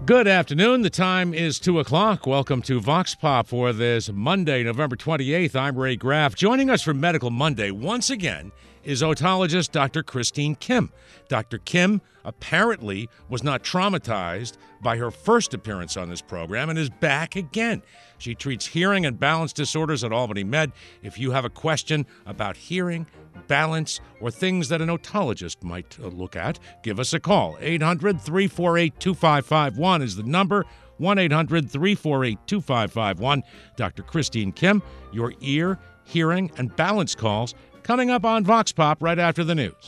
Good afternoon. The time is 2 o'clock. Welcome to Vox Pop for this Monday, November 28th. I'm Ray Graff. Joining us for Medical Monday once again is otologist Dr. Christine Kim. Dr. Kim apparently was not traumatized by her first appearance on this program and is back again. She treats hearing and balance disorders at Albany Med. If you have a question about hearing, balance, or things that an otologist might look at, give us a call. 800-348-2551 is the number. 1-800-348-2551. Dr. Christine Kim, your ear, hearing, and balance calls coming up on Vox Pop right after the news.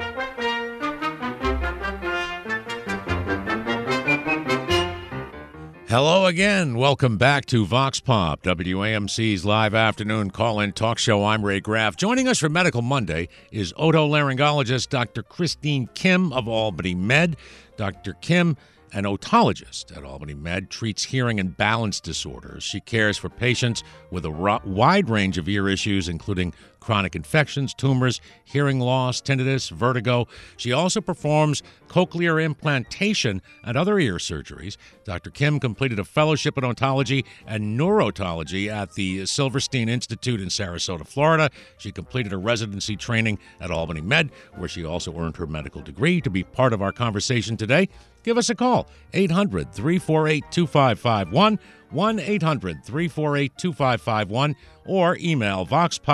Hello again. Welcome back to Vox Pop, WAMC's live afternoon call-in talk show. I'm Ray Graff. Joining us for Medical Monday is otolaryngologist Dr. Christine Kim of Albany Med. Dr. Kim, an otologist at Albany Med, treats hearing and balance disorders. She cares for patients with a wide range of ear issues, including chronic infections, tumors, hearing loss, tinnitus, vertigo. She also performs cochlear implantation and other ear surgeries. Dr. Kim completed a fellowship in otology and neurotology at the Silverstein Institute in Sarasota, Florida. She completed a residency training at Albany Med, where she also earned her medical degree. To be part of our conversation today, give us a call, 800-348-2551, 1-800-348-2551, or email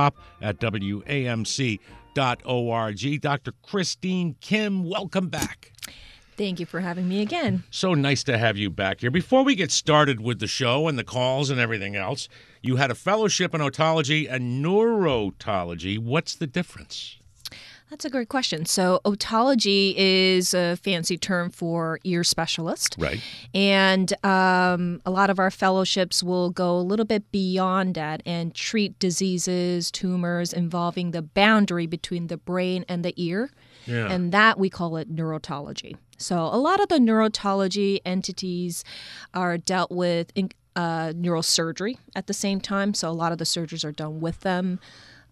voxpop@wamc.org. Dr. Christine Kim, welcome back. Thank you for having me again. So nice to have you back here. Before we get started with the show and the calls and everything else, you had a fellowship in otology and neurotology. What's the difference? That's a great question. So otology is a fancy term for ear specialist. Right. And a lot of our fellowships will go a little bit beyond that and treat diseases, tumors involving the boundary between the brain and the ear. Yeah. And that we call it neurotology. So a lot of the neurotology entities are dealt with in neurosurgery at the same time. So a lot of the surgeries are done with them.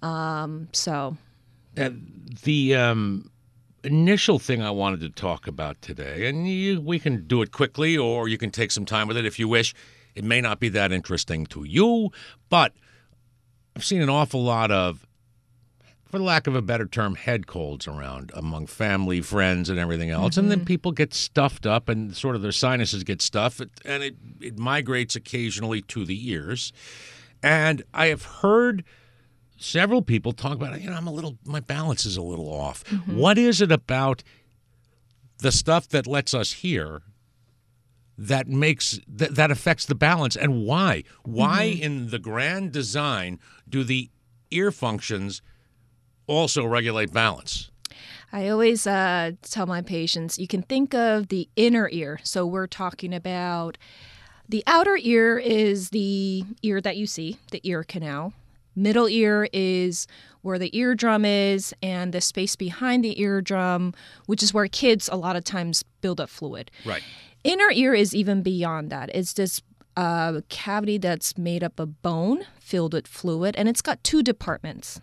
The initial thing I wanted to talk about today, and we can do it quickly or you can take some time with it if you wish. It may not be that interesting to you, but I've seen an awful lot of, for lack of a better term, head colds around among family, friends, and everything else. Mm-hmm. And then people get stuffed up and sort of their sinuses get stuffed, and it migrates occasionally to the ears. And I have heard several people talk about, my balance is a little off. Mm-hmm. What is it about the stuff that lets us hear that makes that affects the balance, and why? Why mm-hmm. in the grand design do the ear functions also regulate balance? I always tell my patients, you can think of the inner ear. So we're talking about the outer ear is the ear that you see, the ear canal. Middle ear is where the eardrum is, and the space behind the eardrum, which is where kids a lot of times build up fluid. Right. Inner ear is even beyond that. It's this cavity that's made up of bone filled with fluid, and it's got two departments.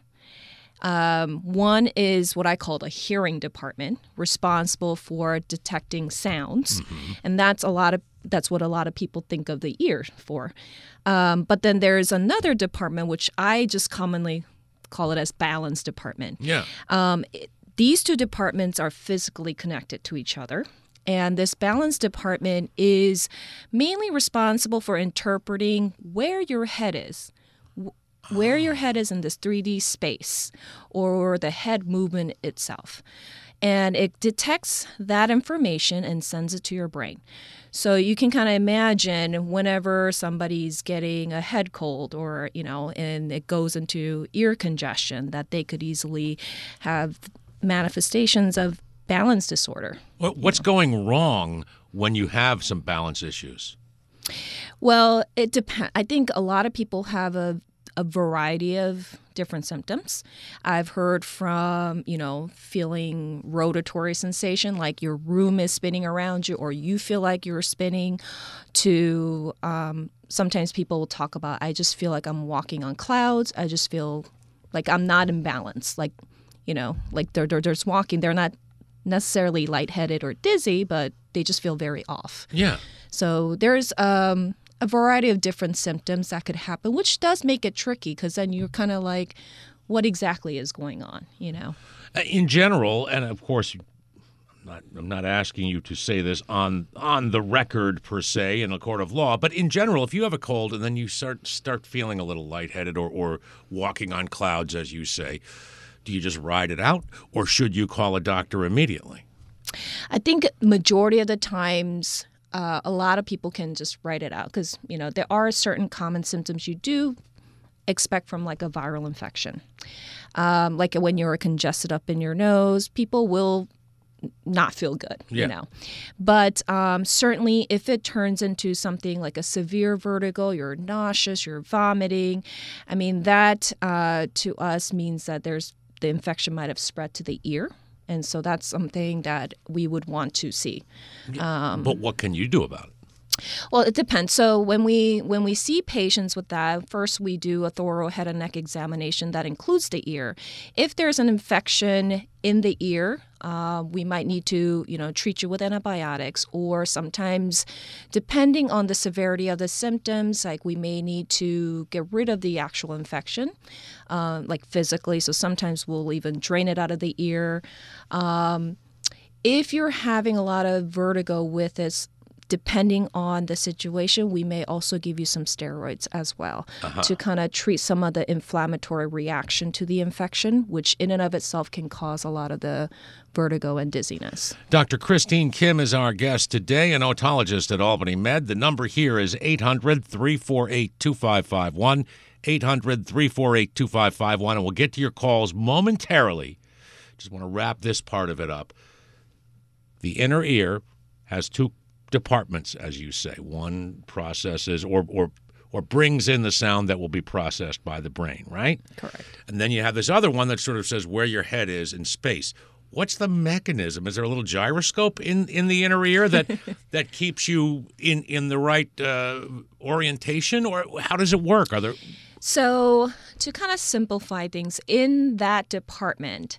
One is what I call the hearing department, responsible for detecting sounds, mm-hmm. and that's what a lot of people think of the ear for. But then there's another department, which I just commonly call it as balance department. Yeah. These two departments are physically connected to each other. And this balance department is mainly responsible for interpreting where your head is. Where your head is in this 3D space, or the head movement itself. And it detects that information and sends it to your brain. So you can kind of imagine whenever somebody's getting a head cold or, and it goes into ear congestion, that they could easily have manifestations of balance disorder. What's going wrong when you have some balance issues? Well, it depends. I think a lot of people have a variety of different symptoms. I've heard from, feeling rotatory sensation, like your room is spinning around you or you feel like you're spinning, to sometimes people will talk about, I just feel like I'm walking on clouds. I just feel like I'm not in balance. Like, like they're just walking. They're not necessarily lightheaded or dizzy, but they just feel very off. Yeah. So there's a variety of different symptoms that could happen, which does make it tricky because then you're kind of like, what exactly is going on, In general, and of course, I'm not asking you to say this on the record per se in a court of law, but in general, if you have a cold and then you start feeling a little lightheaded or walking on clouds, as you say, do you just ride it out, or should you call a doctor immediately? I think majority of the times, a lot of people can just write it out because, there are certain common symptoms you do expect from like a viral infection. Like when you're congested up in your nose, people will not feel good, But certainly if it turns into something like a severe vertigo, you're nauseous, you're vomiting, I mean, that to us means that the infection might have spread to the ear. And so that's something that we would want to see. But what can you do about it? Well, it depends. So when we see patients with that, first we do a thorough head and neck examination that includes the ear. If there's an infection in the ear, we might need to, treat you with antibiotics, or sometimes, depending on the severity of the symptoms, like we may need to get rid of the actual infection, like physically. So sometimes we'll even drain it out of the ear. If you're having a lot of vertigo with this, depending on the situation, we may also give you some steroids as well to kind of treat some of the inflammatory reaction to the infection, which in and of itself can cause a lot of the vertigo and dizziness. Dr. Christine Kim is our guest today, an otologist at Albany Med. The number here is 800-348-2551, 800-348-2551, and we'll get to your calls momentarily. Just want to wrap this part of it up. The inner ear has two departments, as you say. One processes or brings in the sound that will be processed by the brain, right? Correct. And then you have this other one that sort of says where your head is in space. What's the mechanism? Is there a little gyroscope in the inner ear that keeps you in the right orientation, or how does it work? Are there... So to kind of simplify things, in that department,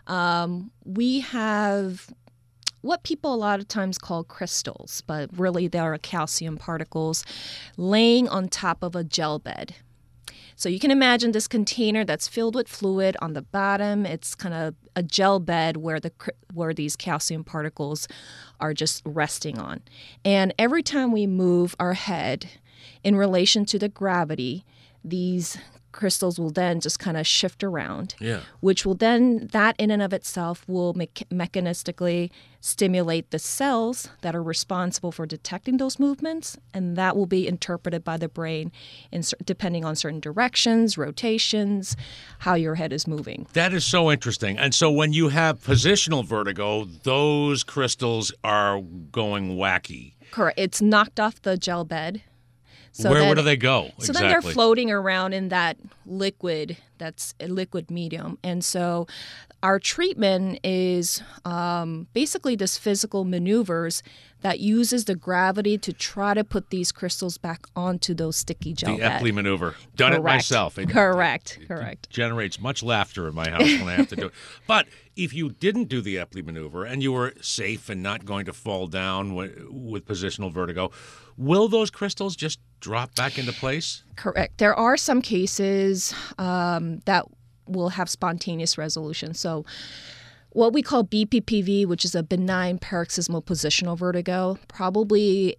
we have what people a lot of times call crystals, but really they are calcium particles laying on top of a gel bed. So you can imagine this container that's filled with fluid. On the bottom, it's kind of a gel bed where these calcium particles are just resting on. And every time we move our head in relation to the gravity, these crystals will then just kind of shift around, which will then, that in and of itself will mechanistically stimulate the cells that are responsible for detecting those movements, and that will be interpreted by the brain depending on certain directions, rotations, how your head is moving. That is so interesting. And so when you have positional vertigo, those crystals are going wacky. Correct. It's knocked off the gel bed. So where do they go? So then they're floating around in that liquid, that's a liquid medium. And so our treatment is basically this physical maneuvers that uses the gravity to try to put these crystals back onto those sticky gel bed. The Epley maneuver. Done it myself. Correct. It generates much laughter in my house when I have to do it. But if you didn't do the Epley maneuver and you were safe and not going to fall down with positional vertigo, will those crystals just drop back into place? Correct. There are some cases that will have spontaneous resolution. So what we call BPPV, which is a benign paroxysmal positional vertigo, probably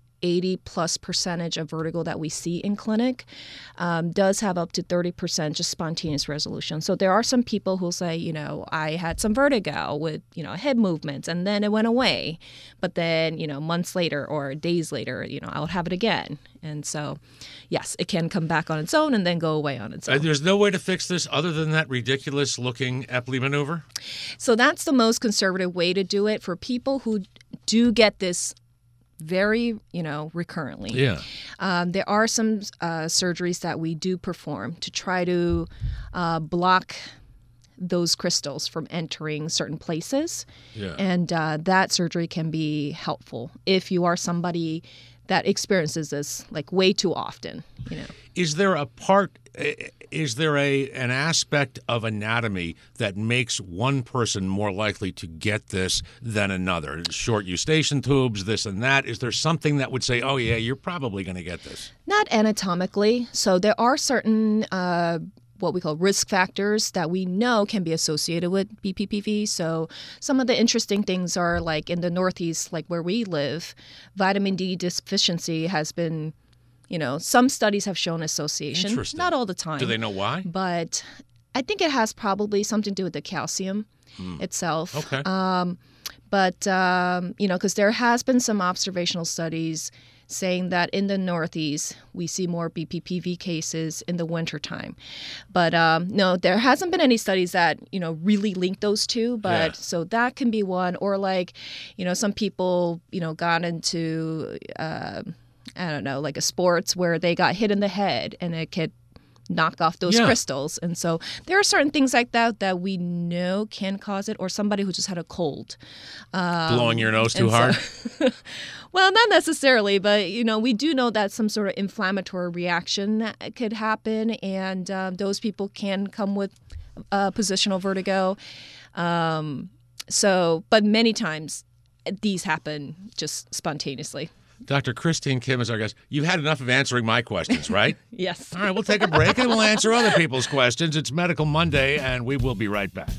80+% of vertigo that we see in clinic does have up to 30% just spontaneous resolution. So there are some people who'll say, I had some vertigo with, head movements and then it went away. But then, months later or days later, I'll have it again. And so, yes, it can come back on its own and then go away on its own. There's no way to fix this other than that ridiculous-looking Epley maneuver? So that's the most conservative way to do it for people who do get this very, recurrently. Yeah. There are some surgeries that we do perform to try to block those crystals from entering certain places. Yeah. And that surgery can be helpful if you are somebody that experiences this like way too often. Is there an aspect of anatomy that makes one person more likely to get this than another? Short eustachian tubes, this and that. Is there something that would say, oh yeah, you're probably going to get this? Not anatomically. So there are certain what we call risk factors that we know can be associated with BPPV. So some of the interesting things are like in the Northeast, like where we live, vitamin D deficiency has been, some studies have shown association. Interesting. Not all the time. Do they know why? But I think it has probably something to do with the calcium itself. Okay. Because there has been some observational studies saying that in the Northeast, we see more BPPV cases in the wintertime. But no, there hasn't been any studies that, really link those two. But so that can be one. Or like, some people, got into, like a sports where they got hit in the head and it could knock off those crystals. And so there are certain things like that we know can cause it, or somebody who just had a cold. Blowing your nose too hard? Well, not necessarily, but, we do know that some sort of inflammatory reaction could happen, and those people can come with positional vertigo. But many times these happen just spontaneously. Dr. Christine Kim is our guest. You've had enough of answering my questions, right? Yes. All right, we'll take a break and we'll answer other people's questions. It's Medical Monday, and we will be right back.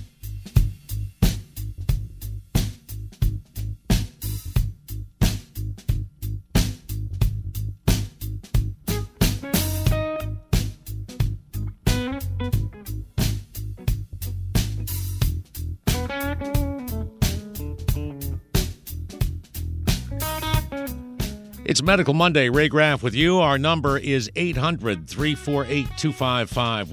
It's Medical Monday. Ray Graff with you. Our number is 800-348-2551,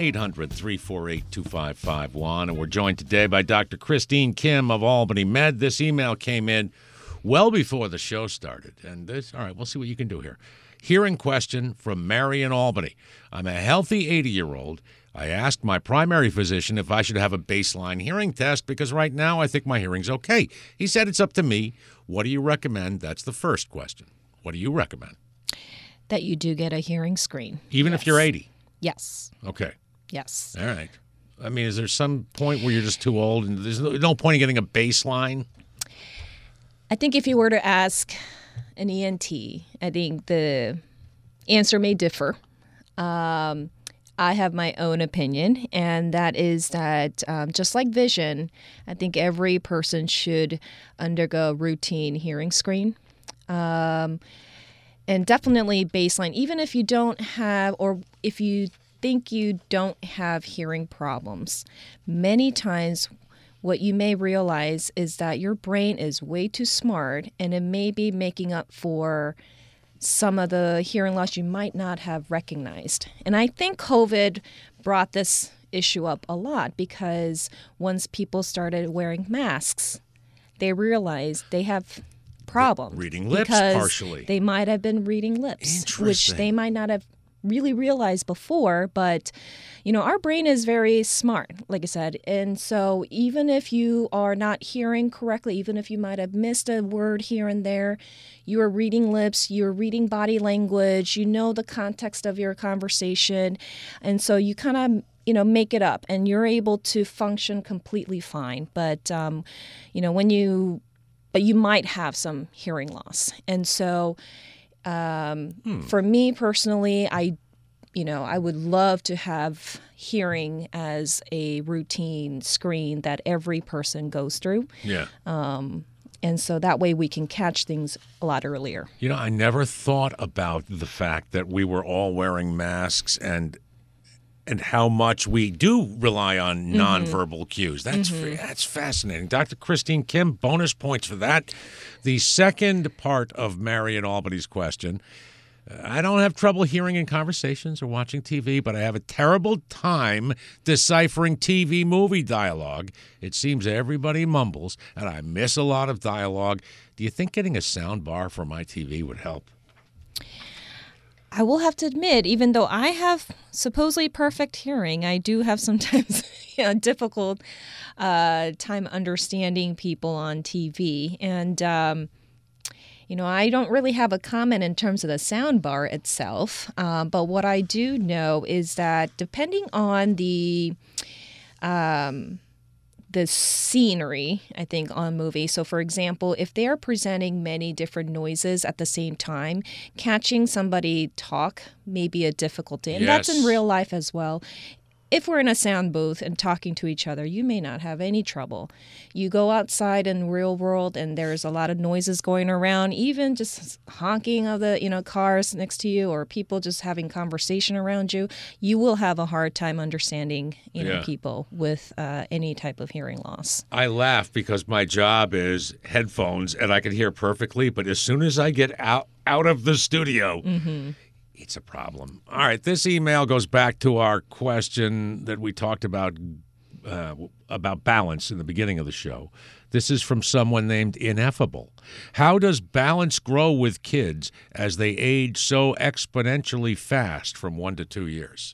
800-348-2551. And we're joined today by Dr. Christine Kim of Albany Med. This email came in well before the show started. And all right, we'll see what you can do here. Hearing question from Mary in Albany. I'm a healthy 80-year-old. I asked my primary physician if I should have a baseline hearing test because right now I think my hearing's okay. He said it's up to me. What do you recommend? That's the first question. What do you recommend? That you do get a hearing screen. Even if you're 80? Yes. Okay. Yes. All right. I mean, is there some point where you're just too old and there's no point in getting a baseline? I think if you were to ask an ENT, I think the answer may differ. I have my own opinion, and that is that just like vision, I think every person should undergo a routine hearing screen. And definitely baseline, even if you don't have, or if you think you don't have hearing problems, many times what you may realize is that your brain is way too smart and it may be making up for some of the hearing loss you might not have recognized. And I think COVID brought this issue up a lot because once people started wearing masks, they realized they have problems. Reading lips, partially. They might have been reading lips, which they might not have really realized before. But, our brain is very smart, like I said. And so even if you are not hearing correctly, even if you might have missed a word here and there, you are reading lips, you're reading body language, you know the context of your conversation. And so you kind of make it up and you're able to function completely fine. But, but you might have some hearing loss. And so for me personally, I would love to have hearing as a routine screen that every person goes through. Yeah. And so that way we can catch things a lot earlier. I never thought about the fact that we were all wearing masks and how much we do rely on nonverbal cues. That's fascinating. Dr. Christine Kim, bonus points for that. The second part of Mary in Albany's question, I don't have trouble hearing in conversations or watching TV, but I have a terrible time deciphering TV movie dialogue. It seems everybody mumbles, and I miss a lot of dialogue. Do you think getting a sound bar for my TV would help? I will have to admit, even though I have supposedly perfect hearing, I do have sometimes difficult time understanding people on TV. And, I don't really have a comment in terms of the sound bar itself, but what I do know is that depending on the scenery, I think, on a movie. So, for example, if they are presenting many different noises at the same time, catching somebody talk may be a difficulty. And that's in real life as well. If we're in a sound booth and talking to each other, you may not have any trouble. You go outside in real world and there's a lot of noises going around, even just honking of the, cars next to you or people just having conversation around you. You will have a hard time understanding, people with any type of hearing loss. I laugh because my job is headphones and I can hear perfectly, but as soon as I get out of the studio, it's a problem. All right, this email goes back to our question that we talked about balance in the beginning of the show. This is from someone named Ineffable. How does balance grow with kids as they age so exponentially fast from 1 to 2 years?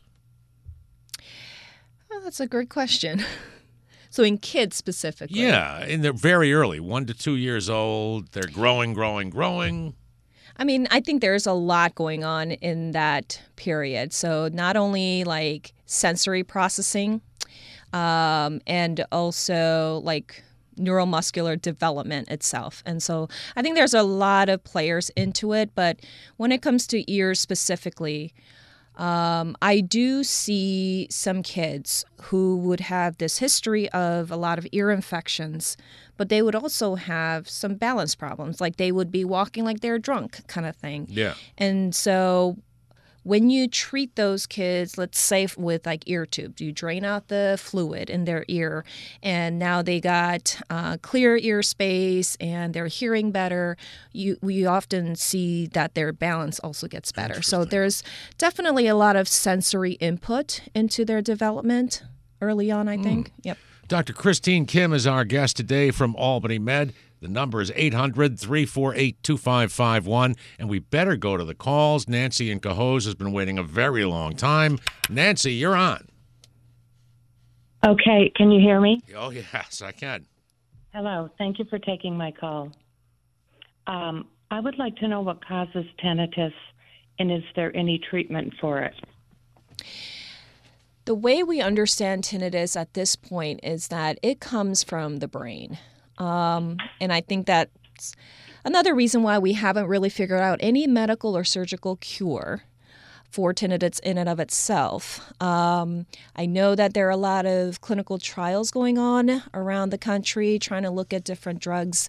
Oh, that's a great question. So in kids specifically? Yeah, and they're very early, 1 to 2 years old. They're growing. I mean, I think there's a lot going on in that period. So not only like sensory processing and also like neuromuscular development itself. And so I think there's a lot of players into it. But when it comes to ears specifically, I do see some kids who would have this history of a lot of ear infections, but they would also have some balance problems. Like they would be walking like they're drunk kind of thing. Yeah. And so when you treat those kids, let's say with like ear tubes, you drain out the fluid in their ear and now they got clear ear space and they're hearing better, we often see that their balance also gets better. So there's definitely a lot of sensory input into their development early on, I think. Yep. Dr. Christine Kim is our guest today from Albany Med. The number is 800-348-2551, and we better go to the calls. Nancy in Cohoes has been waiting a very long time. Nancy, you're on. Okay, can you hear me? Oh, yes, I can. Hello, thank you for taking my call. I would like to know what causes tinnitus, and is there any treatment for it? The way we understand tinnitus at this point is that it comes from the brain. And I think that's another reason why we haven't really figured out any medical or surgical cure for tinnitus in and of itself. I know that there are a lot of clinical trials going on around the country trying to look at different drugs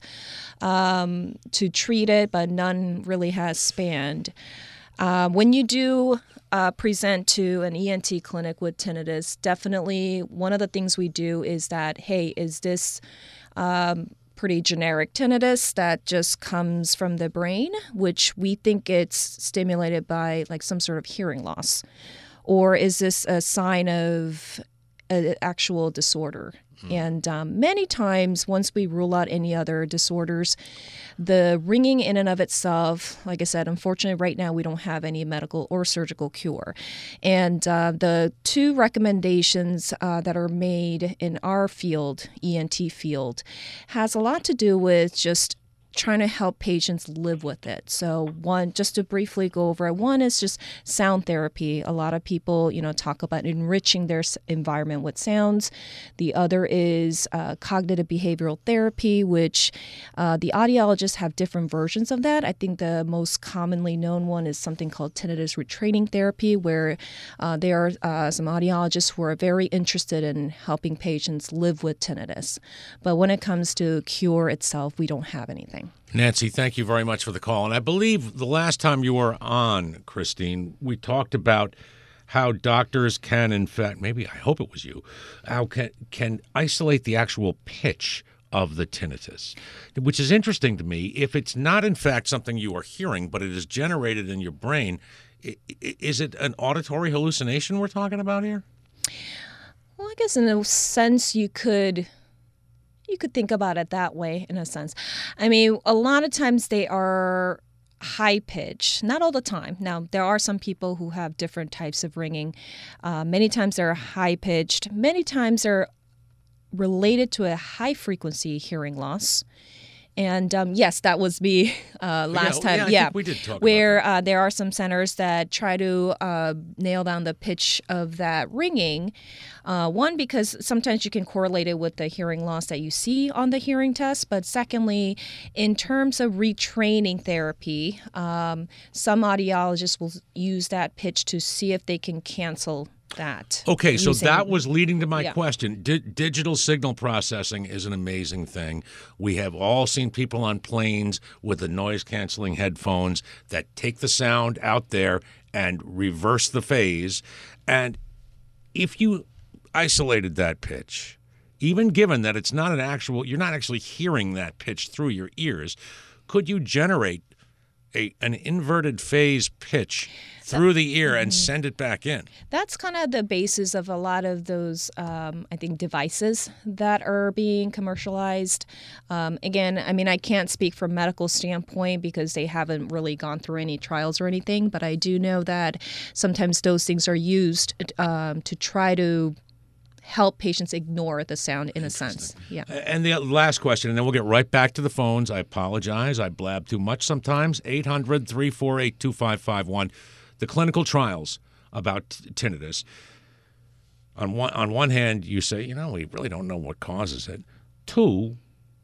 to treat it, but none really has spanned. When you do present to an ENT clinic with tinnitus, definitely one of the things we do is that, hey, is this pretty generic tinnitus that just comes from the brain, which we think it's stimulated by like some sort of hearing loss? Or is this a sign of an actual disorder? And many times, once we rule out any other disorders, the ringing in and of itself, like I said, unfortunately, right now we don't have any medical or surgical cure. And the two recommendations that are made in our field, ENT field, has a lot to do with just trying to help patients live with it. So one, just to briefly go over it, one is just sound therapy. A lot of people, talk about enriching their environment with sounds. The other is cognitive behavioral therapy, which the audiologists have different versions of that. I think the most commonly known one is something called tinnitus retraining therapy, where there are some audiologists who are very interested in helping patients live with tinnitus. But when it comes to cure itself, we don't have anything. Nancy, thank you very much for the call. And I believe the last time you were on, Christine, we talked about how doctors can, in fact, maybe I hope it was you, how can isolate the actual pitch of the tinnitus, which is interesting to me. If it's not, in fact, something you are hearing, but it is generated in your brain, is it an auditory hallucination we're talking about here? Well, I guess in a sense you could think about it that way, in a sense. I mean, a lot of times they are high pitch, not all the time. Now, there are some people who have different types of ringing. Many times they're high pitched. Many times they're related to a high frequency hearing loss. And yes, that was me last time. I think we did talk where about that. there are some centers that try to nail down the pitch of that ringing. One, because sometimes you can correlate it with the hearing loss that you see on the hearing test. But secondly, in terms of retraining therapy, some audiologists will use that pitch to see if they can cancel that. Okay, so that was leading to my question. Digital signal processing is an amazing thing. We have all seen people on planes with the noise-canceling headphones that take the sound out there and reverse the phase. And if you isolated that pitch, even given that it's not you're not actually hearing that pitch through your ears, could you generate an inverted phase pitch through the ear and send it back in? That's kind of the basis of a lot of those, I think, devices that are being commercialized. Again, I mean, I can't speak from a medical standpoint because they haven't really gone through any trials or anything, but I do know that sometimes those things are used to try to help patients ignore the sound in a sense. Yeah. And the last question, and then we'll get right back to the phones. I apologize. I blab too much sometimes. 800-348-2551. The clinical trials about tinnitus. On one hand, you say, we really don't know what causes it. Two,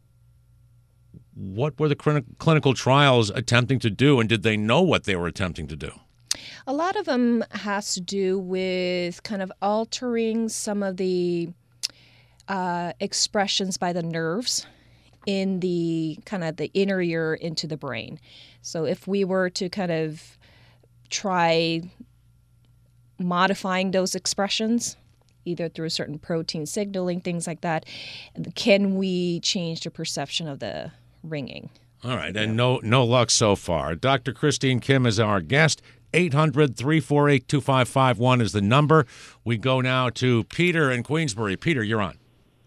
what were the clinical trials attempting to do, and did they know what they were attempting to do? A lot of them has to do with kind of altering some of the expressions by the nerves in the kind of the inner ear into the brain. So if we were to kind of try modifying those expressions, either through certain protein signaling, things like that, can we change the perception of the ringing? All right, and no luck so far. Dr. Christine Kim is our guest. 800-348-2551 is the number. We go now to Peter in Queensbury. Peter, you're on.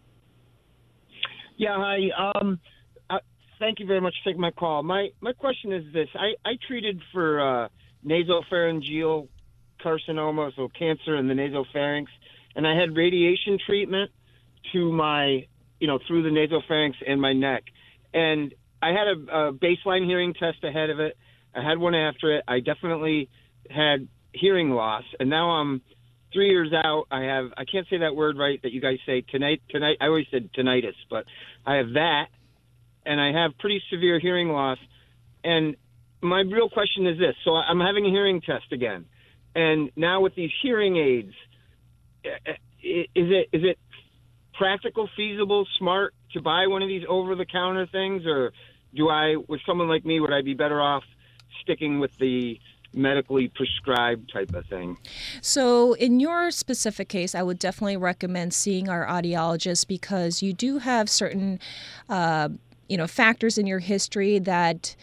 Yeah, hi. Thank you very much for taking my call. My question is this. I treated for nasopharyngeal carcinoma, so cancer in the nasopharynx, and I had radiation treatment to my, through the nasopharynx and my neck. And I had a baseline hearing test ahead of it. I had one after it. I definitely had hearing loss, and now I'm 3 years out. I can't say that word right that you guys say tonight. I always said tinnitus, but I have that, and I have pretty severe hearing loss. And my real question is this: so I'm having a hearing test again, and now with these hearing aids, is it practical, feasible, smart to buy one of these over-the-counter things, or with someone like me, would I be better off sticking with the medically prescribed type of thing? So in your specific case, I would definitely recommend seeing our audiologist because you do have certain, factors in your history that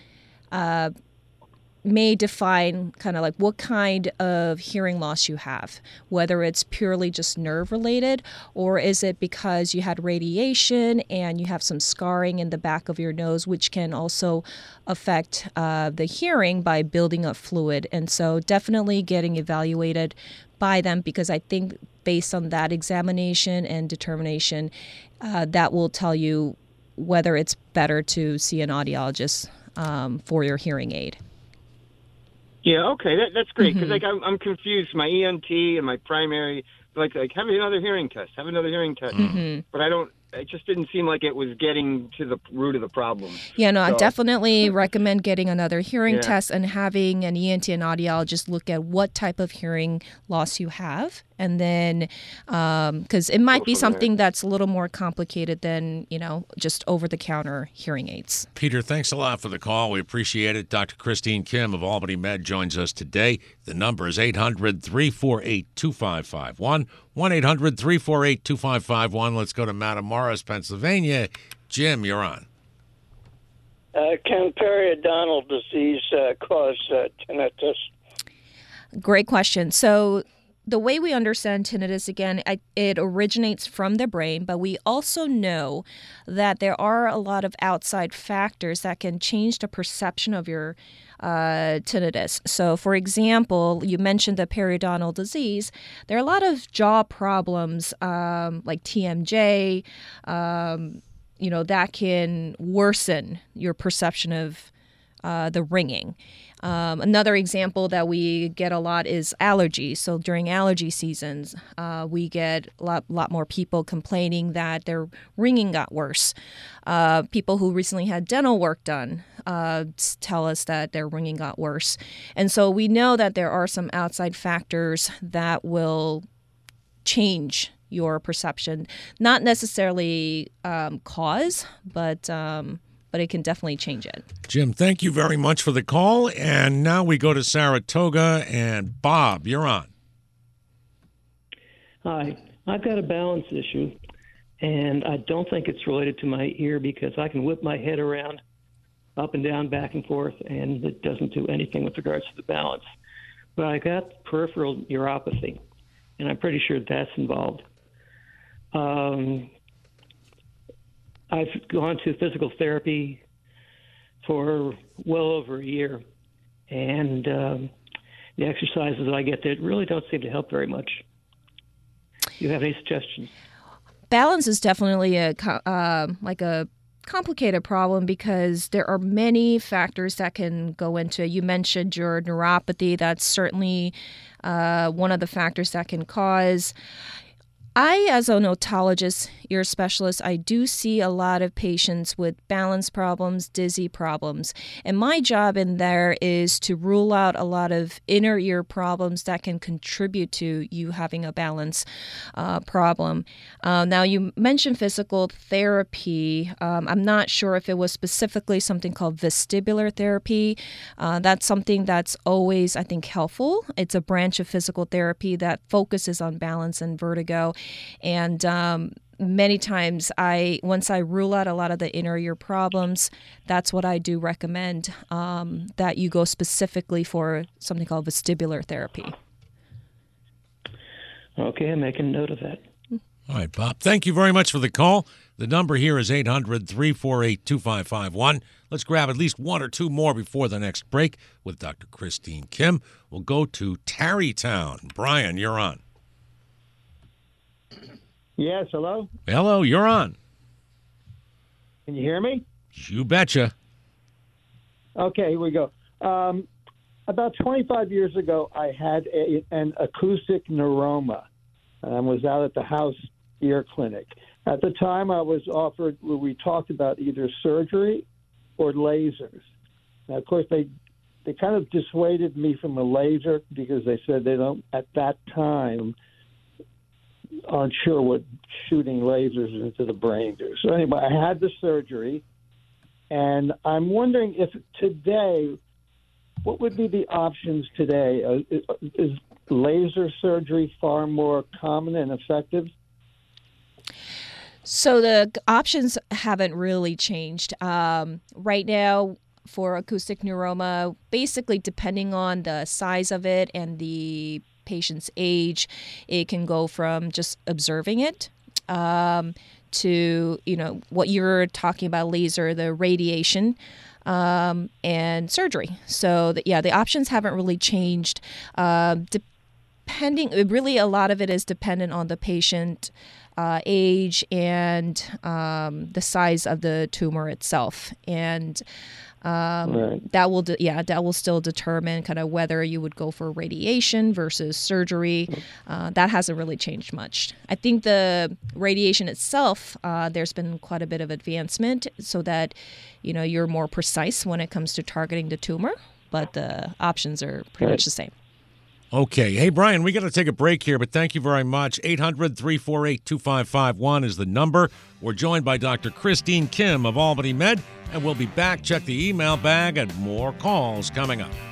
may define kind of like what kind of hearing loss you have, whether it's purely just nerve related, or is it because you had radiation and you have some scarring in the back of your nose, which can also affect the hearing by building up fluid. And so definitely getting evaluated by them, because I think based on that examination and determination, that will tell you whether it's better to see an audiologist for your hearing aid. Yeah, okay, that's great, because I'm confused. My ENT and my primary, like have another hearing test, but it just didn't seem like it was getting to the root of the problem. Yeah, no, I definitely recommend getting another hearing test and having an ENT and audiologist look at what type of hearing loss you have. And then, because it might be something that's a little more complicated than, just over-the-counter hearing aids. Peter, thanks a lot for the call. We appreciate it. Dr. Christine Kim of Albany Med joins us today. The number is 800-348-2551. 1-800-348-2551. Let's go to Matamoros, Pennsylvania. Jim, you're on. Can periodontal disease cause tinnitus? Great question. So the way we understand tinnitus, again, it originates from the brain, but we also know that there are a lot of outside factors that can change the perception of your tinnitus. So, for example, you mentioned the periodontal disease. There are a lot of jaw problems like TMJ, that can worsen your perception of the ringing. Another example that we get a lot is allergies. So during allergy seasons, we get a lot more people complaining that their ringing got worse. People who recently had dental work done tell us that their ringing got worse. And so we know that there are some outside factors that will change your perception. Not necessarily cause, but it can definitely change it. Jim, thank you very much for the call. And now we go to Saratoga. And Bob, you're on. Hi. I've got a balance issue, and I don't think it's related to my ear because I can whip my head around up and down, back and forth, and it doesn't do anything with regards to the balance. But I got peripheral neuropathy, and I'm pretty sure that's involved. I've gone to physical therapy for well over a year, and the exercises that I get there really don't seem to help very much. Do you have any suggestions? Balance is definitely a complicated problem because there are many factors that can go into it. You mentioned your neuropathy. That's certainly one of the factors that can cause. I, as an otologist, ear specialist, I do see a lot of patients with balance problems, dizzy problems. And my job in there is to rule out a lot of inner ear problems that can contribute to you having a balance problem. Now, you mentioned physical therapy. I'm not sure if it was specifically something called vestibular therapy. That's something that's always, I think, helpful. It's a branch of physical therapy that focuses on balance and vertigo. And many times, once I rule out a lot of the inner ear problems, that's what I do recommend, that you go specifically for something called vestibular therapy. Okay, I'm making note of that. All right, Bob. Thank you very much for the call. The number here is 800-348-2551. Let's grab at least one or two more before the next break with Dr. Christine Kim. We'll go to Tarrytown. Brian, you're on. Yes, hello? Hello, you're on. Can you hear me? You betcha. Okay, here we go. About 25 years ago, I had an acoustic neuroma. I was out at the house ear clinic. At the time, I was offered, we talked about either surgery or lasers. Now, of course, they kind of dissuaded me from a laser because they said they don't, at that time, aren't sure what shooting lasers into the brain do. So anyway, I had the surgery, and I'm wondering if today, what would be the options today? Is laser surgery far more common and effective? So the options haven't really changed. Right now, for acoustic neuroma, basically depending on the size of it and the patient's age, it can go from just observing it to, what you're talking about, laser, the radiation, and surgery. So, the options haven't really changed. Really a lot of it is dependent on the patient age and the size of the tumor itself. And right. that will still determine kind of whether you would go for radiation versus surgery. That hasn't really changed much. I think the radiation itself, there's been quite a bit of advancement so that, you're more precise when it comes to targeting the tumor, but the options are pretty much the same. Okay. Hey, Brian, we got to take a break here, but thank you very much. 800-348-2551 is the number. We're joined by Dr. Christine Kim of Albany Med, and we'll be back. Check the email bag and more calls coming up.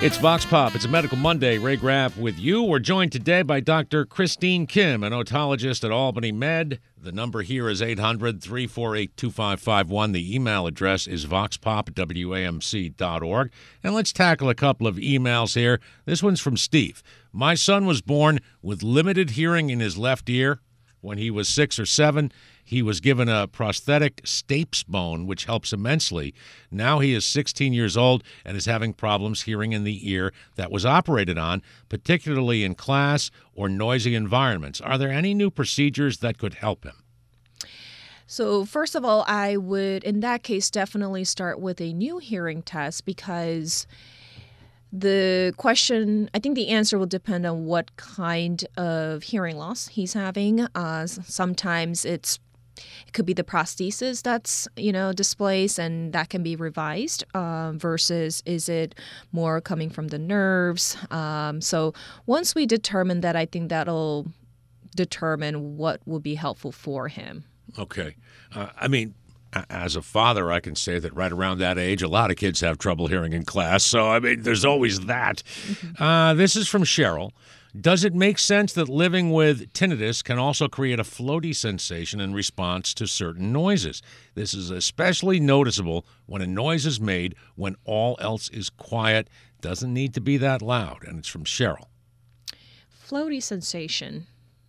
It's Vox Pop. It's a Medical Monday. Ray Graff with you. We're joined today by Dr. Christine Kim, an otologist at Albany Med. The number here is 800-348-2551. The email address is voxpop@wamc.org. And let's tackle a couple of emails here. This one's from Steve. My son was born with limited hearing in his left ear. When he was 6 or 7, he was given a prosthetic stapes bone, which helps immensely. Now he is 16 years old and is having problems hearing in the ear that was operated on, particularly in class or noisy environments. Are there any new procedures that could help him? So first of all, I would, in that case, definitely start with a new hearing test, because the question, I think the answer will depend on what kind of hearing loss he's having. Sometimes it could be the prosthesis that's, displaced, and that can be revised, versus is it more coming from the nerves? So once we determine that, I think that'll determine what will be helpful for him. Okay. As a father, I can say that right around that age, a lot of kids have trouble hearing in class. So, there's always that. This is from Cheryl. Does it make sense that living with tinnitus can also create a floaty sensation in response to certain noises? This is especially noticeable when a noise is made when all else is quiet. Doesn't need to be that loud. And it's from Cheryl. Floaty sensation.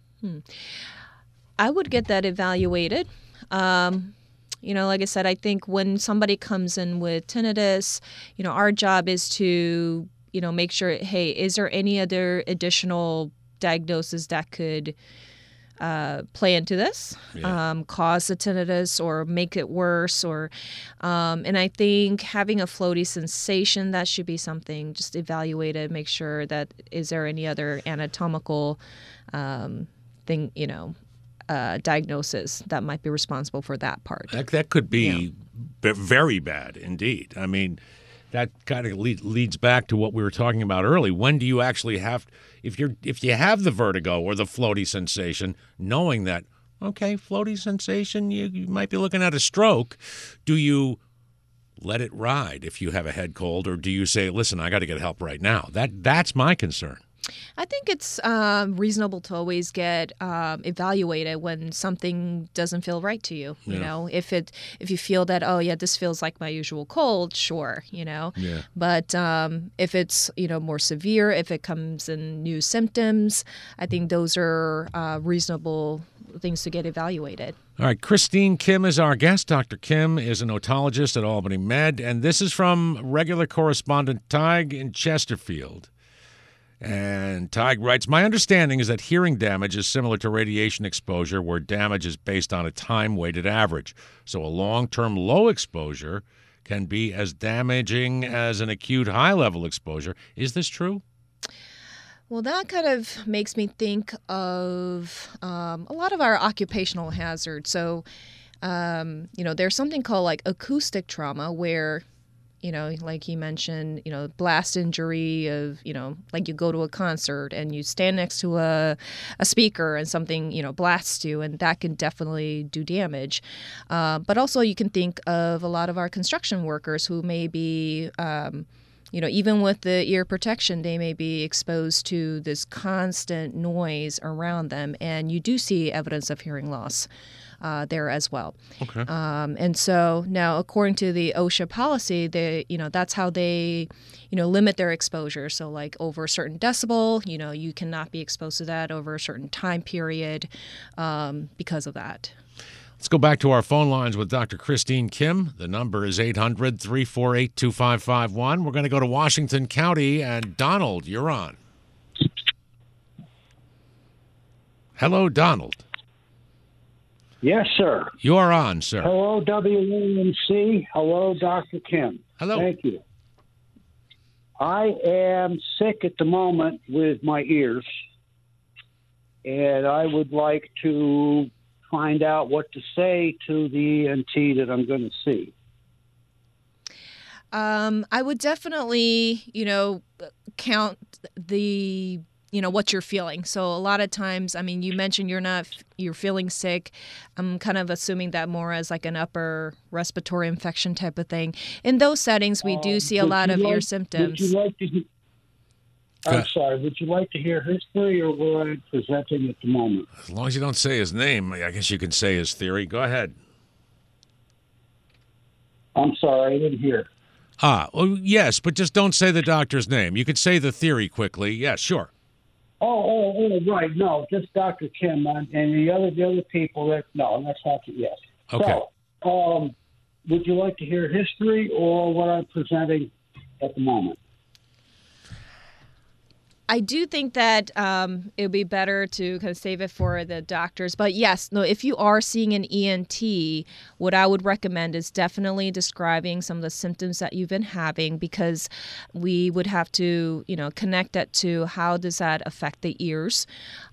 I would get that evaluated. Like I said, I think when somebody comes in with tinnitus, our job is to, make sure, hey, is there any other additional diagnosis that could play into this, cause the tinnitus or make it worse, and I think having a floaty sensation, that should be something just evaluated, make sure that is there any other anatomical thing, diagnosis that might be responsible for that part. That could be very bad indeed. That kind of leads back to what we were talking about early. When do you actually have, if you have the vertigo or the floaty sensation, knowing that, okay, floaty sensation, you might be looking at a stroke, do you let it ride if you have a head cold, or do you say, listen, I got to get help right now? That's my concern. I think it's reasonable to always get evaluated when something doesn't feel right to you. You know, if you feel that, oh yeah, this feels like my usual cold, sure, Yeah. But if it's more severe, if it comes in new symptoms, I think those are reasonable things to get evaluated. All right, Christine Kim is our guest. Dr. Kim is an otologist at Albany Med, and this is from regular correspondent Tig in Chesterfield. And Tig writes, my understanding is that hearing damage is similar to radiation exposure, where damage is based on a time-weighted average. So a long-term low exposure can be as damaging as an acute high-level exposure. Is this true? Well, that kind of makes me think of a lot of our occupational hazards. So, there's something called like acoustic trauma, where like he mentioned, blast injury of, like you go to a concert and you stand next to a speaker and something, blasts you, and that can definitely do damage. But also you can think of a lot of our construction workers who may be, even with the ear protection, they may be exposed to this constant noise around them, and you do see evidence of hearing loss there as well. Okay. And so now, according to the OSHA policy, that's how they, limit their exposure. So like over a certain decibel, you cannot be exposed to that over a certain time period because of that. Let's go back to our phone lines with Dr. Christine Kim. The number is 800-348-2551. We're going to go to Washington County, and Donald, you're on. Hello, Donald. Yes, sir. You're on, sir. Hello, WAMC. Hello, Dr. Kim. Hello. Thank you. I am sick at the moment with my ears, and I would like to find out what to say to the ENT that I'm going to see. I would definitely, count the what you're feeling. So a lot of times, you mentioned you're feeling sick. I'm kind of assuming that more as like an upper respiratory infection type of thing. In those settings, we do see a lot of ear symptoms. I'm sorry. Would you like to hear his theory or what I'm presenting at the moment? As long as you don't say his name, I guess you can say his theory. Go ahead. I'm sorry, I didn't hear. Well, yes, but just don't say the doctor's name. You could say the theory quickly. Yeah, sure. Oh, right. No, just Dr. Kim and the other people. That's not yes. Okay. So, would you like to hear history or what I'm presenting at the moment? I do think that it would be better to kind of save it for the doctors. But yes, no, if you are seeing an ENT, what I would recommend is definitely describing some of the symptoms that you've been having, because we would have to, connect that to how does that affect the ears.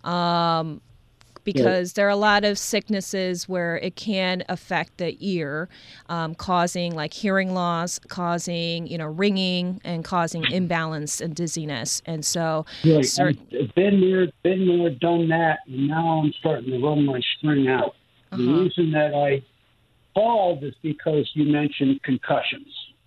Because there are a lot of sicknesses where it can affect the ear, causing like hearing loss, causing, ringing, and causing imbalance and dizziness. And so, I've been there, done that, and now I'm starting to run my string out. The reason that I called is because you mentioned concussions.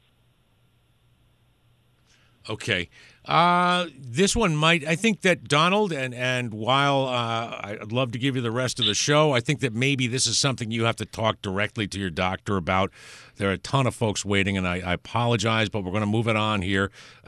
Okay. This one might, I think that Donald, and while I'd love to give you the rest of the show, I think that maybe this is something you have to talk directly to your doctor about. There are a ton of folks waiting, and I apologize, but we're going to move it on here.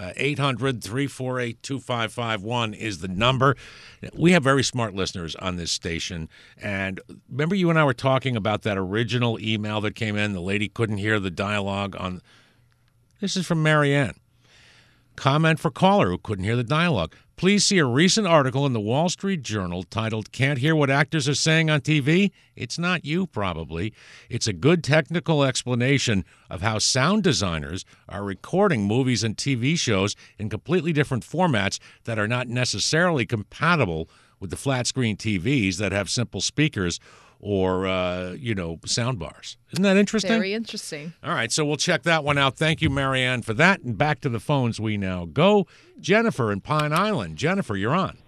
800-348-2551 is the number. We have very smart listeners on this station, and remember you and I were talking about that original email that came in? The lady couldn't hear the dialogue on. This is from Marianne. Comment for caller who couldn't hear the dialogue. Please see a recent article in the Wall Street Journal titled, "Can't Hear What Actors Are Saying on TV?" It's not you, probably. It's a good technical explanation of how sound designers are recording movies and TV shows in completely different formats that are not necessarily compatible with the flat-screen TVs that have simple speakers or, sound bars. Isn't that interesting? Very interesting. All right, so we'll check that one out. Thank you, Marianne, for that. And back to the phones we now go. Jennifer in Pine Island. Jennifer, you're on.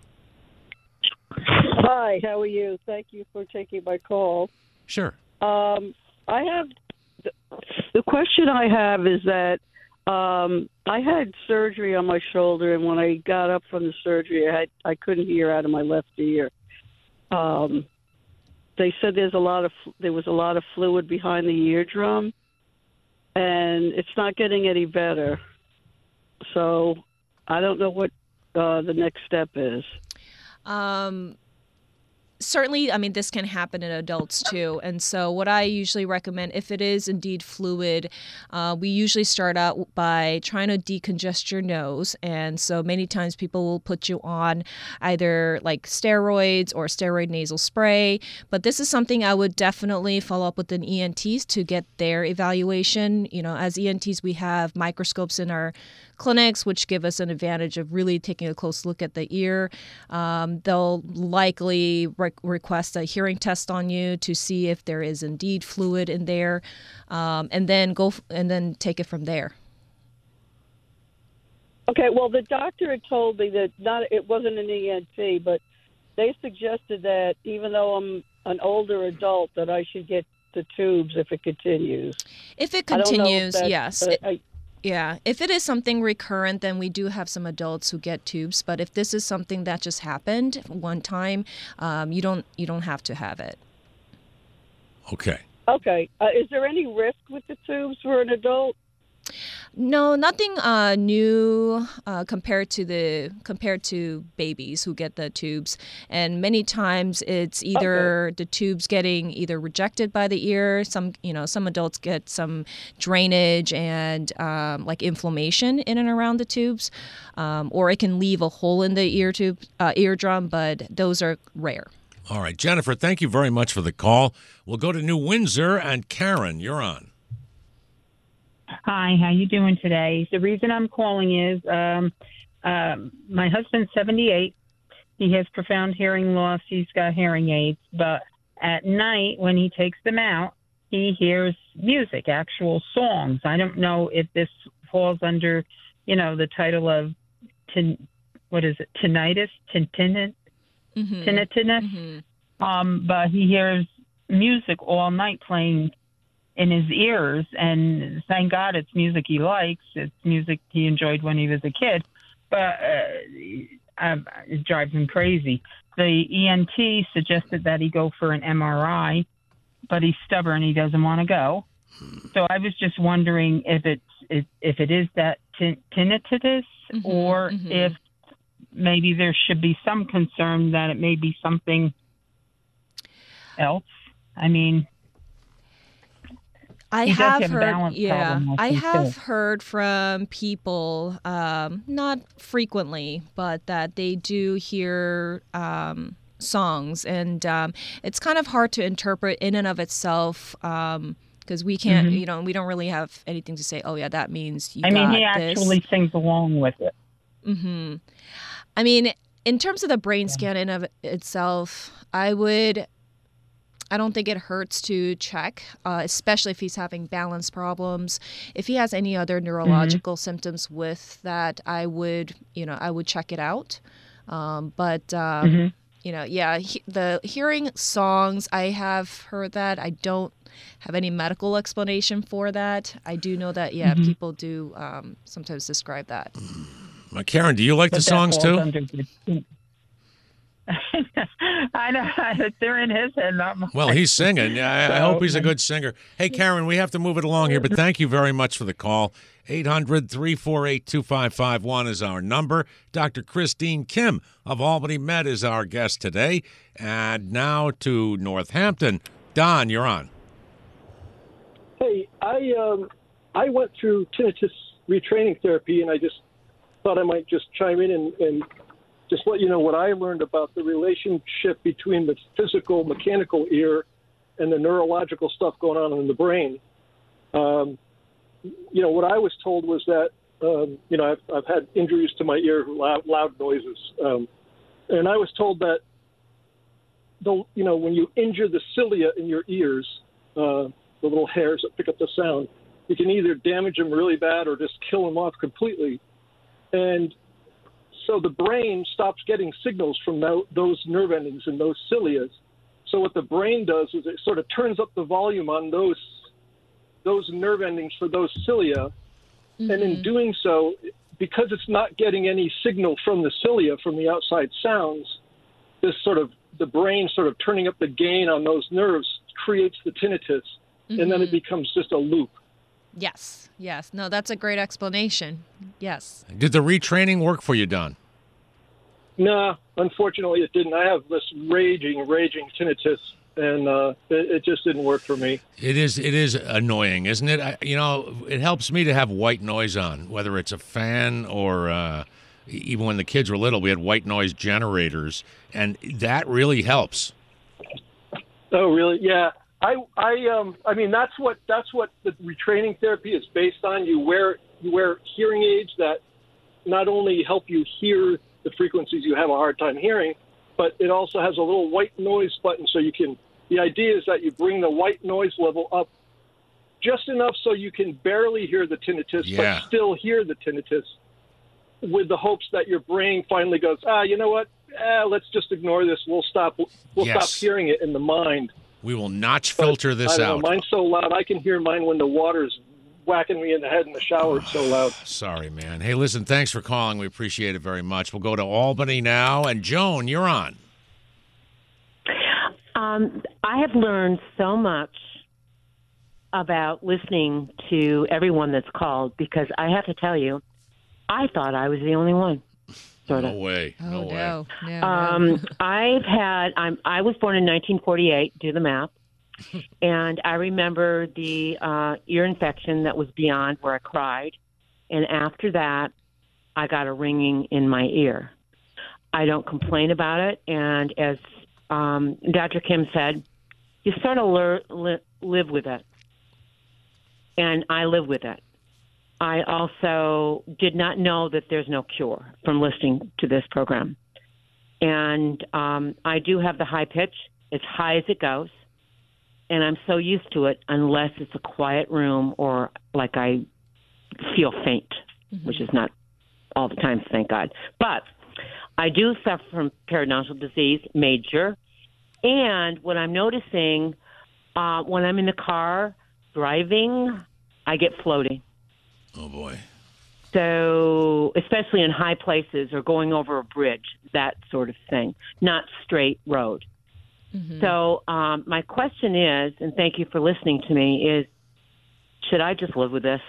Hi, how are you? Thank you for taking my call. Sure. I have the question I have is that I had surgery on my shoulder, and when I got up from the surgery, I couldn't hear out of my left ear. They said there was a lot of fluid behind the eardrum, and it's not getting any better. So I don't know what the next step is. Certainly, this can happen in adults too. And so what I usually recommend, if it is indeed fluid, we usually start out by trying to decongest your nose. And so many times people will put you on either like steroids or steroid nasal spray. But this is something I would definitely follow up with an ENT to get their evaluation. As ENTs, we have microscopes in our clinics, which give us an advantage of really taking a close look at the ear. They'll likely request a hearing test on you to see if there is indeed fluid in there, and then take it from there. Okay. Well, the doctor had told me that it wasn't an ENT, but they suggested that even though I'm an older adult, that I should get the tubes if it continues. If it continues, if yes. Yeah, if it is something recurrent, then we do have some adults who get tubes. But if this is something that just happened one time, you don't have to have it. Okay. Okay. Is there any risk with the tubes for an adult? No, nothing new compared to babies who get the tubes. And many times it's either the tubes getting either rejected by the ear. Some adults get some drainage and like inflammation in and around the tubes, or it can leave a hole in the eardrum. But those are rare. All right, Jennifer, thank you very much for the call. We'll go to New Windsor, and Karen, you're on. Hi, how you doing today? The reason I'm calling is my husband's 78. He has profound hearing loss. He's got hearing aids. But at night, when he takes them out, he hears music, actual songs. I don't know if this falls under, the title of, tinnitus, tinnitus. Mm-hmm. But he hears music all night playing in his ears, and thank God it's music he likes. It's music he enjoyed when he was a kid. but it drives him crazy. The ENT suggested that he go for an MRI, but he's stubborn. He doesn't want to go. So I was just wondering if it is that tinnitus, or if maybe there should be some concern that it may be something else. I mean, I have heard from people, not frequently, but that they do hear songs, and it's kind of hard to interpret in and of itself, because we can't, we don't really have anything to say, oh yeah, that means you got this. He actually sings along with it. I mean, in terms of the brain scan in of itself, I don't think it hurts to check, especially if he's having balance problems. If he has any other neurological symptoms with that, I would check it out. The hearing songs, I have heard that. I don't have any medical explanation for that. I do know that, people do sometimes describe that. Karen, do you like the songs too? I know they're in his head, not mine. Well, he's singing. I hope he's a good singer. Hey, Karen, we have to move it along here, but thank you very much for the call. 800-348-2551 is our number. Dr. Christine Kim of Albany Med is our guest today. And now to Northampton. Don, you're on. Hey, I went through tinnitus retraining therapy, and I just thought I might just chime in and just let you know what I learned about the relationship between the physical, mechanical ear and the neurological stuff going on in the brain. What I was told was that, I've had injuries to my ear, loud noises. And I was told that, when you injure the cilia in your ears, the little hairs that pick up the sound, you can either damage them really bad or just kill them off completely. And so the brain stops getting signals from those nerve endings and those cilia. So what the brain does is it sort of turns up the volume on those nerve endings for those cilia. And in doing so, because it's not getting any signal from the cilia, from the outside sounds, the brain sort of turning up the gain on those nerves creates the tinnitus. And then it becomes just a loop. Yes. No, that's a great explanation. Yes. Did the retraining work for you, Don? No, unfortunately it didn't. I have this raging tinnitus, and it just didn't work for me. It is annoying, isn't it? It helps me to have white noise on, whether it's a fan or even when the kids were little, we had white noise generators, and that really helps. Oh, really? Yeah. I mean, that's what the retraining therapy is based on. You wear hearing aids that not only help you hear the frequencies you have a hard time hearing, but it also has a little white noise button, so you can. The idea is that you bring the white noise level up just enough so you can barely hear the tinnitus, but still hear the tinnitus, with the hopes that your brain finally goes, you know what? Let's just ignore this. We'll stop hearing it in the mind. We will notch filter this out. Mine's so loud, I can hear mine when the water's whacking me in the head in the shower. It's so loud. Sorry, man. Hey, listen, thanks for calling. We appreciate it very much. We'll go to Albany now. And Joan, you're on. I have learned so much about listening to everyone that's called, because I have to tell you, I thought I was the only one. Sort of. No way. No way. No. I was born in 1948, do the math. And I remember the ear infection that was beyond where I cried. And after that, I got a ringing in my ear. I don't complain about it. And as Dr. Kim said, you sort of live with it. And I live with it. I also did not know that there's no cure from listening to this program. And I do have the high pitch, as high as it goes. And I'm so used to it, unless it's a quiet room or like I feel faint, which is not all the time, thank God. But I do suffer from periodontal disease, major. And what I'm noticing, when I'm in the car driving, I get floating. Oh, boy. So, especially in high places or going over a bridge, that sort of thing, not straight road. Mm-hmm. So, my question is, and thank you for listening to me, is should I just live with this?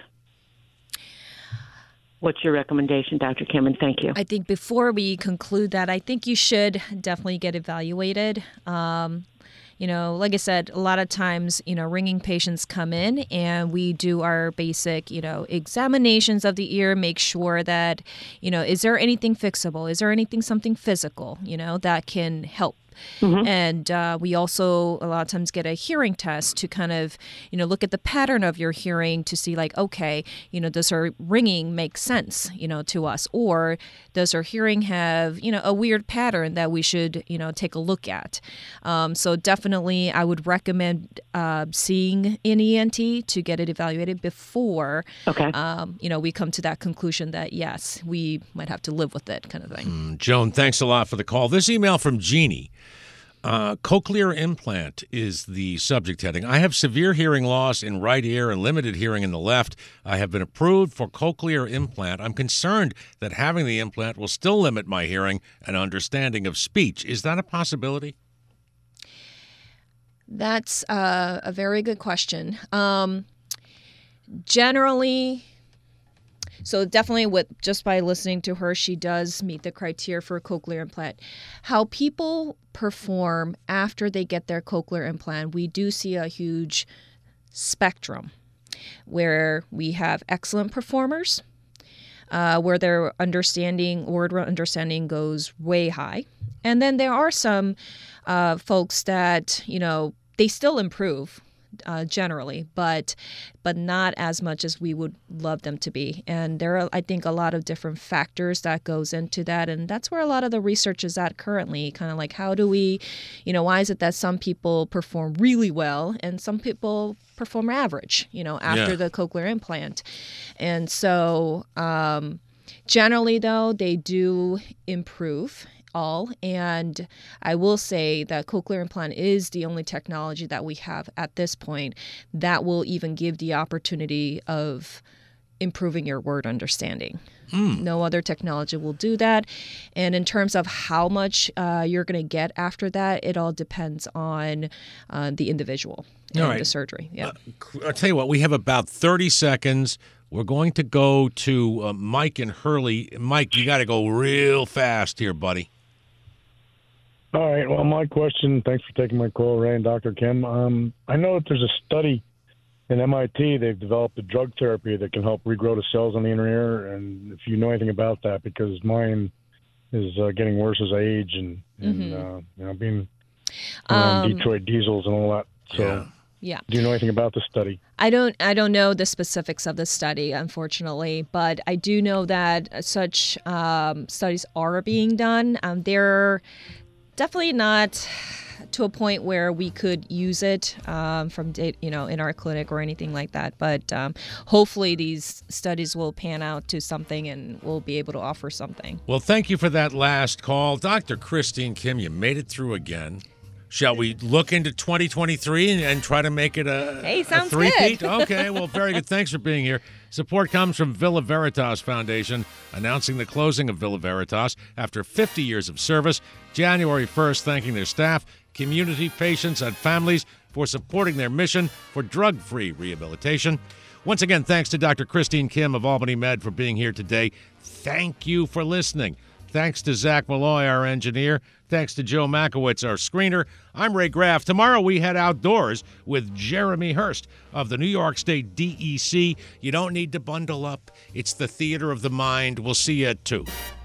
What's your recommendation, Dr. Kim? And thank you. I think before we conclude that, I think you should definitely get evaluated. Like I said, a lot of times, ringing patients come in and we do our basic, examinations of the ear, make sure that, is there anything fixable? Is there something physical, that can help? Mm-hmm. And we also a lot of times get a hearing test to kind of, look at the pattern of your hearing to see like, okay, does our ringing make sense, to us? Or does our hearing have, a weird pattern that we should, take a look at? So definitely I would recommend seeing an ENT to get it evaluated before, we come to that conclusion that, yes, we might have to live with it kind of thing. Joan, thanks a lot for the call. This email from Jeannie. Cochlear implant is the subject heading. I have severe hearing loss in right ear and limited hearing in the left. I have been approved for cochlear implant. I'm concerned that having the implant will still limit my hearing and understanding of speech. Is that a possibility? That's a very good question. Generally, so definitely just by listening to her, she does meet the criteria for a cochlear implant. How people perform after they get their cochlear implant, we do see a huge spectrum where we have excellent performers, where their word understanding goes way high. And then there are some folks that, they still improve. Generally, but not as much as we would love them to be. And there are, I think, a lot of different factors that goes into that. And that's where a lot of the research is at currently, kind of like how do we, why is it that some people perform really well and some people perform average, after the cochlear implant. And so generally, though, they do improve. And I will say that cochlear implant is the only technology that we have at this point that will even give the opportunity of improving your word understanding. No other technology will do that. And in terms of how much you're going to get after that, it all depends on the individual and the surgery. Yeah. I'll tell you what, we have about 30 seconds. We're going to go to Mike in Hurley. Mike, you got to go real fast here, buddy. All right. Well, my question, thanks for taking my call, Ray and Dr. Kim. I know that there's a study in MIT. They've developed a drug therapy that can help regrow the cells on the inner ear. And if you know anything about that, because mine is getting worse as I age and being Detroit diesels and all that. So yeah. Do you know anything about the study? I don't know the specifics of the study, unfortunately, but I do know that such studies are being done. They're definitely not to a point where we could use it in our clinic or anything like that. But hopefully these studies will pan out to something and we'll be able to offer something. Well, thank you for that last call. Dr. Christine Kim, you made it through again. Shall we look into 2023 and try to make it a three-peat? Okay, well, very good. Thanks for being here. Support comes from Villa Veritas Foundation, announcing the closing of Villa Veritas after 50 years of service. January 1st, thanking their staff, community, patients, and families for supporting their mission for drug-free rehabilitation. Once again, thanks to Dr. Christine Kim of Albany Med for being here today. Thank you for listening. Thanks to Zach Malloy, our engineer. Thanks to Joe Makowitz, our screener. I'm Ray Graff. Tomorrow we head outdoors with Jeremy Hurst of the New York State DEC. You don't need to bundle up. It's the theater of the mind. We'll see you at 2.